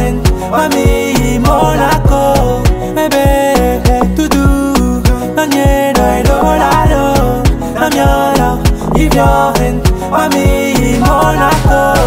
hand, mami Monaco, baby, tudu, nanye no idolado, namyala, give your hand, mami Monaco.